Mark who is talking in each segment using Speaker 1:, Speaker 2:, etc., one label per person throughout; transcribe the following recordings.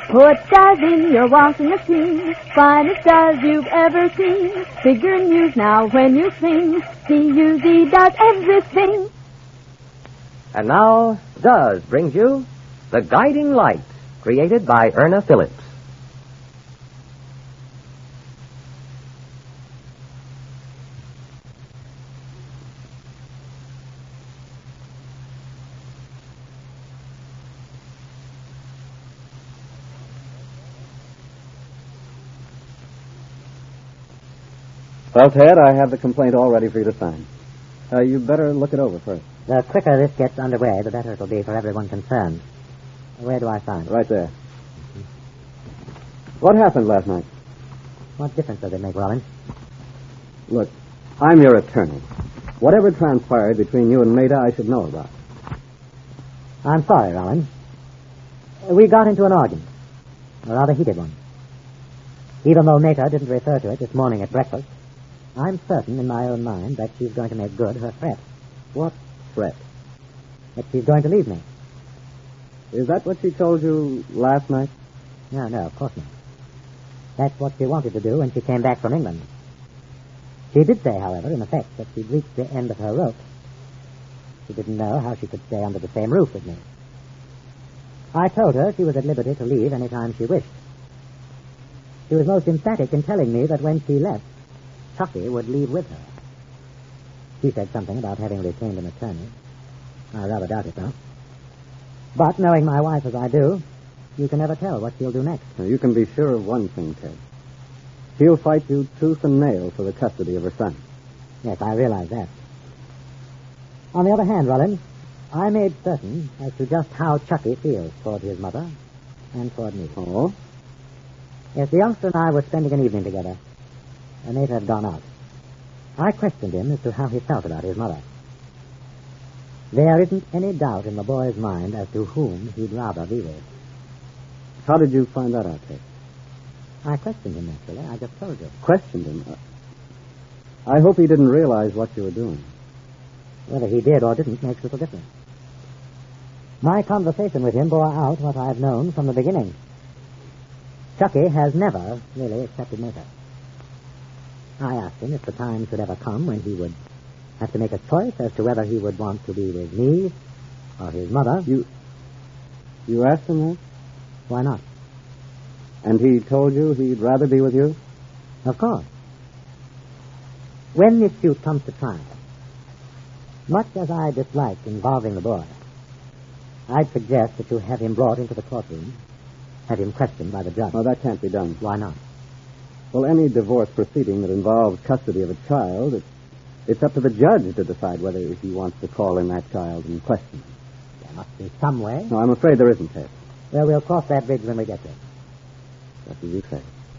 Speaker 1: Put Daz in your washing machine, finest Daz you've ever seen. Figure and use now when you sing. D-U-Z does everything.
Speaker 2: And now, Daz brings you The Guiding Light, created by Erna Phillips.
Speaker 3: Well, Ted, I have the complaint all ready for you to sign. You better look it over first.
Speaker 4: The quicker this gets underway, the better it'll be for everyone concerned. Where do I sign?
Speaker 3: Right there. What happened last night?
Speaker 4: What difference does it make, Rollins?
Speaker 3: Look, I'm your attorney. Whatever transpired between you and Maida, I should know about.
Speaker 4: I'm sorry, Rollins. We got into an argument. A rather heated one. Even though Maida didn't refer to it this morning at breakfast, I'm certain in my own mind that she's going to make good her threat.
Speaker 3: What threat?
Speaker 4: That she's going to leave me.
Speaker 3: Is that what she told you last night?
Speaker 4: No, of course not. That's what she wanted to do when she came back from England. She did say, however, in effect, that she'd reached the end of her rope. She didn't know how she could stay under the same roof with me. I told her she was at liberty to leave any time she wished. She was most emphatic in telling me that when she left, Chucky would leave with her. She said something about having retained an attorney. I rather doubt it, though. But knowing my wife as I do, you can never tell what she'll do next.
Speaker 3: Now, you can be sure of one thing, Ted. She'll fight you tooth and nail for the custody of her son.
Speaker 4: Yes, I realize that. On the other hand, Rollins, I made certain as to just how Chucky feels toward his mother and toward me.
Speaker 3: Oh?
Speaker 4: Yes, the youngster and I were spending an evening together. Anita had gone out. I questioned him as to how he felt about his mother. There isn't any doubt in the boy's mind as to whom he'd rather be with.
Speaker 3: How did you find that out, Ted?
Speaker 4: I questioned him, naturally. I just told you.
Speaker 3: Questioned him? I hope he didn't realize what you were doing.
Speaker 4: Whether he did or didn't makes little difference. My conversation with him bore out what I've known from the beginning. Chucky has never really accepted Maida. I asked him if the time should ever come when he would have to make a choice as to whether he would want to be with me or his mother.
Speaker 3: You asked him that?
Speaker 4: Why not?
Speaker 3: And he told you he'd rather be with you?
Speaker 4: Of course. When this suit comes to trial, much as I dislike involving the boy, I'd suggest that you have him brought into the courtroom, have him questioned by the judge.
Speaker 3: Oh, that can't be done.
Speaker 4: Why not?
Speaker 3: Well, any divorce proceeding that involves custody of a child, it's up to the judge to decide whether he wants to call in that child and question him.
Speaker 4: There must be some way.
Speaker 3: No, I'm afraid there isn't, Ted.
Speaker 4: Well, we'll cross that bridge when we get there.
Speaker 3: That's as you say.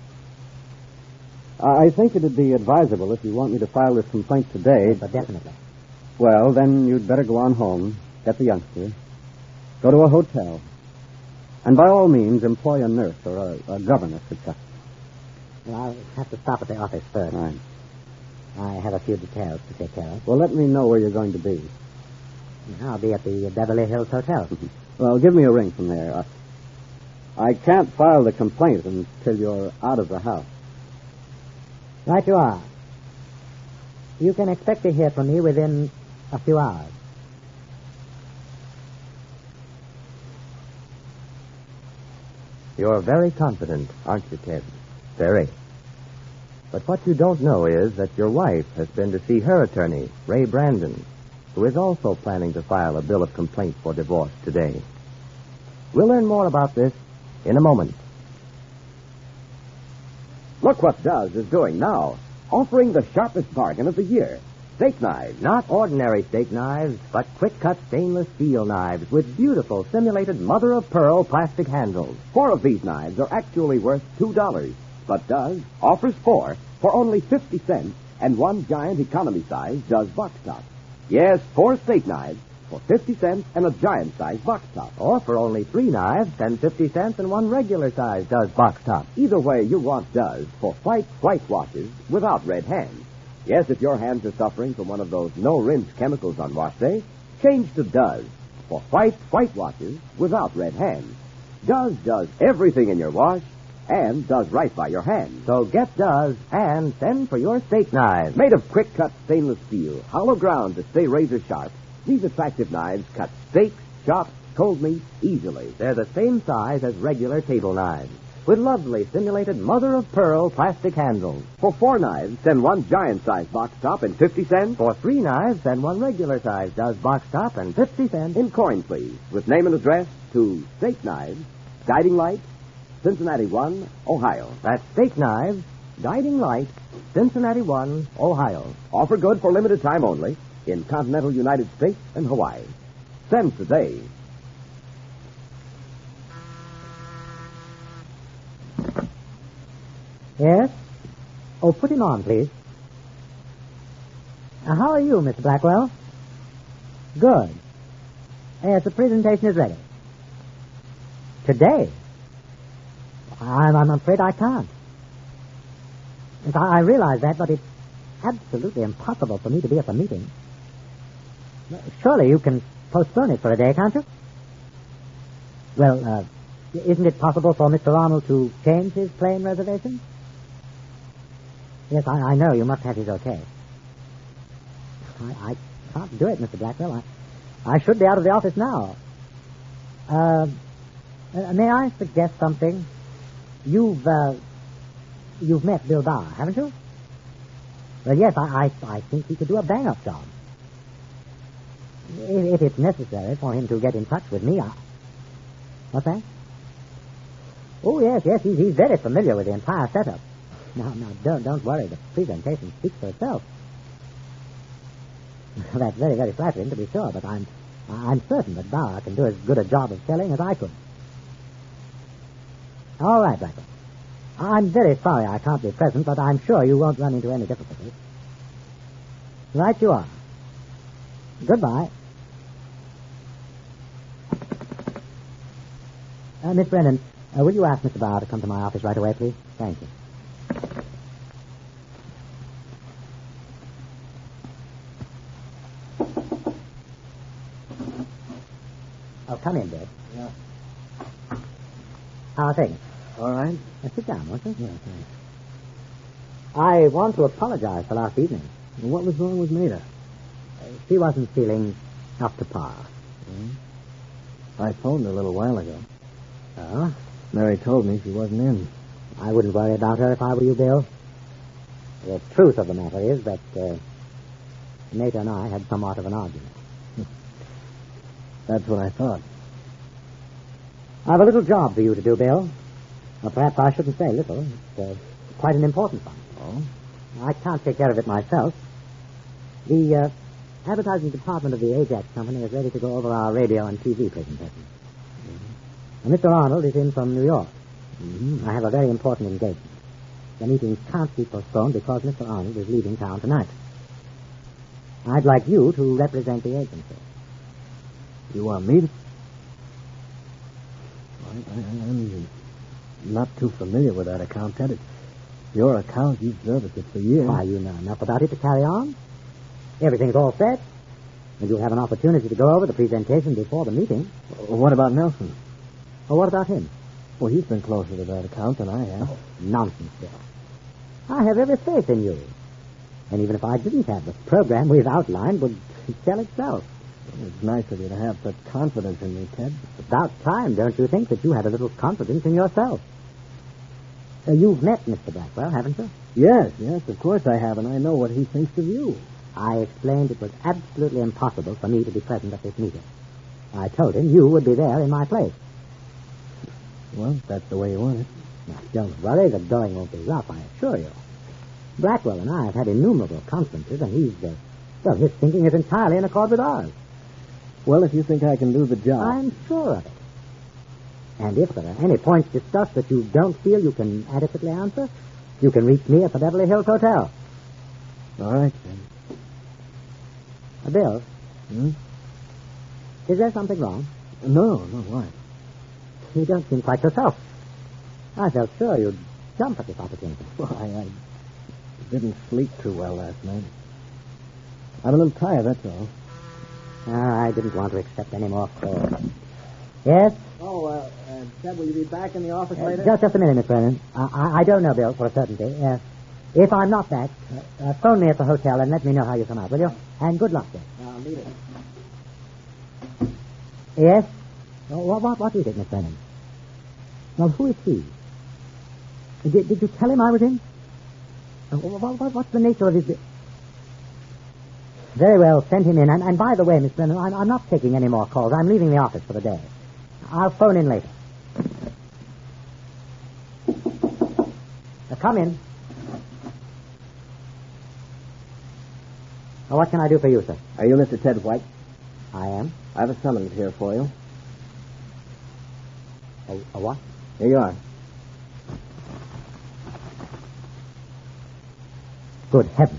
Speaker 3: I think it'd be advisable if you want me to file this complaint today.
Speaker 4: Yes, but definitely.
Speaker 3: Well, then you'd better go on home, get the youngster, go to a hotel, and by all means employ a nurse or a governess to check.
Speaker 4: Well, I'll have to stop at the office first.
Speaker 3: Right.
Speaker 4: I have a few details to take care of.
Speaker 3: Well, let me know where you're going to be.
Speaker 4: I'll be at the Beverly Hills Hotel.
Speaker 3: Well, give me a ring from there. I can't file the complaint until you're out of the house.
Speaker 4: Right you are. You can expect to hear from me within a few hours.
Speaker 2: You're very confident, aren't you, Ted? Very. But what you don't know is that your wife has been to see her attorney, Ray Brandon, who is also planning to file a bill of complaint for divorce today. We'll learn more about this in a moment.
Speaker 5: Look what Daz is doing now. Offering the sharpest bargain of the year. Steak knives.
Speaker 2: Not ordinary steak knives, but quick-cut stainless steel knives with beautiful simulated mother-of-pearl plastic handles.
Speaker 5: 4 of these knives are actually worth $2. But Daz offers 4 for only 50 cents, and 1 giant economy size Daz box top. Yes, 4 steak knives for 50 cents and a giant size box top.
Speaker 2: Or for only 3 knives, 10.50 cents, and 1 regular size Daz box top.
Speaker 5: Either way, you want Daz for white washes without red hands. Yes, if your hands are suffering from one of those no-rinse chemicals on wash day, change to Daz for white washes without red hands. does everything in your wash and does right by your hands.
Speaker 2: So get Does and send for your steak knives.
Speaker 5: Made of quick-cut stainless steel, hollow ground to stay razor sharp, these attractive knives cut steaks, chops, cold meat easily.
Speaker 2: They're the same size as regular table knives, with lovely simulated mother-of-pearl plastic handles.
Speaker 5: For 4 knives, send 1 giant-sized box top and 50 cents.
Speaker 2: For 3 knives, send 1 regular-sized Does box top and 50 cents.
Speaker 5: In coin, please, with name and address to Steak Knives, Guiding Light, Cincinnati 1, Ohio.
Speaker 2: That's Steak Knives, Guiding Light, Cincinnati 1, Ohio.
Speaker 5: Offer good for limited time only in continental United States and Hawaii. Send today.
Speaker 4: Yes? Oh, put him on, please. How are you, Mr. Blackwell? Good. Yes, the presentation is ready. Today? I'm afraid I can't. Yes, I realize that, but it's absolutely impossible for me to be at the meeting. Surely you can postpone it for a day, can't you? Well, isn't it possible for Mr. Arnold to change his plane reservation? Yes, I know. You must have his okay. I can't do it, Mr. Blackwell. I should be out of the office now. May I suggest something? You've met Bill Bauer, haven't you? Well, yes, I think he could do a bang-up job. If it's necessary for him to get in touch with me, What's that? Oh, yes, he's very familiar with the entire setup. Now, don't worry. The presentation speaks for itself. That's very, very flattering, to be sure, but I'm certain that Bauer can do as good a job of selling as I could. All right, Blackwell. I'm very sorry I can't be present, but I'm sure you won't run into any difficulties. Right you are. Goodbye. Miss Brennan, will you ask Mr. Bauer to come to my office right away, please? Thank you. Oh, come in, Dad.
Speaker 3: Yeah.
Speaker 4: How are things?
Speaker 3: All right.
Speaker 4: Sit down, won't you?
Speaker 3: Yeah, thanks.
Speaker 4: I want to apologize for last evening.
Speaker 3: What was wrong with Maida?
Speaker 4: She wasn't feeling up to par.
Speaker 3: I phoned her a little while ago.
Speaker 4: Oh?
Speaker 3: Mary told me she wasn't in.
Speaker 4: I wouldn't worry about her if I were you, Bill. The truth of the matter is that Nate and I had somewhat of an argument.
Speaker 3: That's what I thought.
Speaker 4: I have a little job for you to do, Bill. Or perhaps I shouldn't say little. It's quite an important one.
Speaker 3: Oh?
Speaker 4: I can't take care of it myself. The advertising department of the Ajax Company is ready to go over our radio and TV presentation. And Mr. Arnold is in from New York. I have a very important engagement. The meeting can't be postponed because Mr. Arnold is leaving town tonight. I'd like you to represent the agency.
Speaker 3: You want me to? I'm not too familiar with that account, Ted. It's your account. You've serviced it for years.
Speaker 4: Why, you know enough about it to carry on. Everything's all set. And you'll have an opportunity to go over the presentation before the meeting.
Speaker 3: What about Nelson?
Speaker 4: Well, what about him?
Speaker 3: Well, he's been closer to that account than I have.
Speaker 4: Oh, nonsense, Bill. I have every faith in you. And even if I didn't have the program we've outlined, would sell itself.
Speaker 3: It's nice of you to have such confidence in me, Ted.
Speaker 4: It's about time, don't you think, that you had a little confidence in yourself? You've met Mr. Blackwell, haven't you?
Speaker 3: Yes, of course I have, and I know what he thinks of you.
Speaker 4: I explained it was absolutely impossible for me to be present at this meeting. I told him you would be there in my place.
Speaker 3: Well, that's the way you want it.
Speaker 4: Now, don't worry, the going won't be rough, I assure you. Blackwell and I have had innumerable conferences, and his thinking is entirely in accord with ours.
Speaker 3: Well, if you think I can do the job...
Speaker 4: I'm sure of it. And if there are any points discussed that you don't feel you can adequately answer, you can reach me at the Beverly Hills Hotel.
Speaker 3: All right, then.
Speaker 4: Bill? Is there something wrong?
Speaker 3: No, why?
Speaker 4: You don't seem quite yourself. I felt sure you'd jump at this opportunity.
Speaker 3: Well, I didn't sleep too well last night. I'm a little tired, that's all.
Speaker 4: I didn't want to accept any more calls. Yes?
Speaker 3: Oh,
Speaker 6: Ted, will you be back in the office later?
Speaker 4: Just a minute, Miss Brennan. I don't know, Bill, for a certainty. If I'm not back, phone me at the hotel and let me know how you come out, will you? And good luck, sir.
Speaker 6: I'll need it.
Speaker 4: Yes? What is it, Miss Brennan? Well, who is he? Did you tell him I was in? What's the nature of his... Very well, send him in. And by the way, Miss Brennan, I'm not taking any more calls. I'm leaving the office for the day. I'll phone in later. Come in. What can I do for you, sir?
Speaker 6: Are you Mr. Ted White?
Speaker 4: I am.
Speaker 6: I have a summons here for you.
Speaker 4: A what?
Speaker 6: Here you are.
Speaker 4: Good heavens.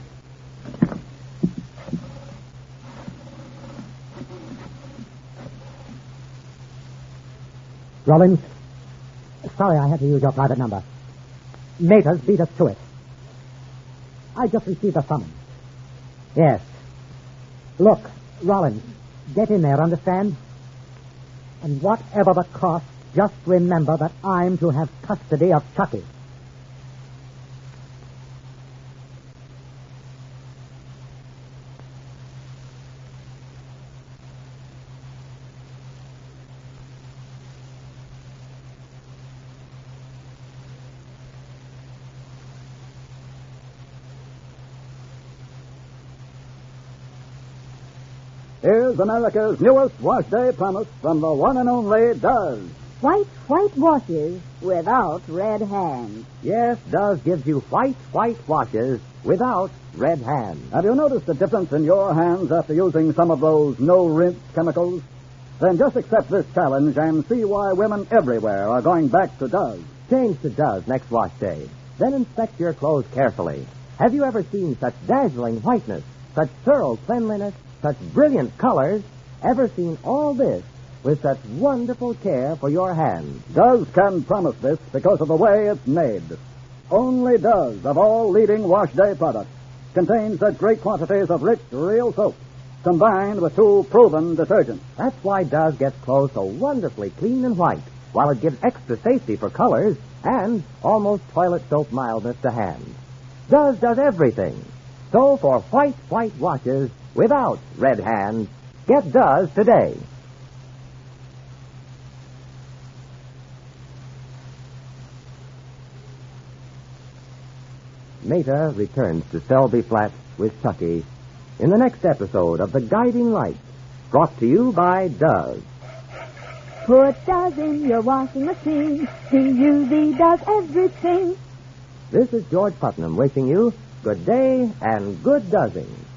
Speaker 4: Rollins, sorry I had to use your private number. Maters beat us to it. I just received a summons. Yes. Look, Rollins, get in there, understand? And whatever the cost, just remember that I'm to have custody of Chucky.
Speaker 7: Here's America's newest wash day promise from the one and only Duz.
Speaker 1: White washes without red hands.
Speaker 2: Yes, Duz gives you white washes without red hands.
Speaker 7: Have you noticed the difference in your hands after using some of those no-rinse chemicals? Then just accept this challenge and see why women everywhere are going back to Duz.
Speaker 2: Change to Duz next wash day. Then inspect your clothes carefully. Have you ever seen such dazzling whiteness, such thorough cleanliness, such brilliant colors? Ever seen all this with such wonderful care for your hands?
Speaker 7: Duz can promise this because of the way it's made. Only Duz, of all leading wash day products, contains such great quantities of rich, real soap, combined with 2 proven detergents.
Speaker 2: That's why Duz gets clothes so wonderfully clean and white, while it gives extra safety for colors and almost toilet soap mildness to hands. Duz does everything. So for white washes without red hands, get Duz today. Mater returns to Selby Flats with Chucky in the next episode of The Guiding Light, brought to you by Duz.
Speaker 1: Put Duz in your washing machine. D-U-Z does everything.
Speaker 2: This is George Putnam wishing you good day and good Duzing.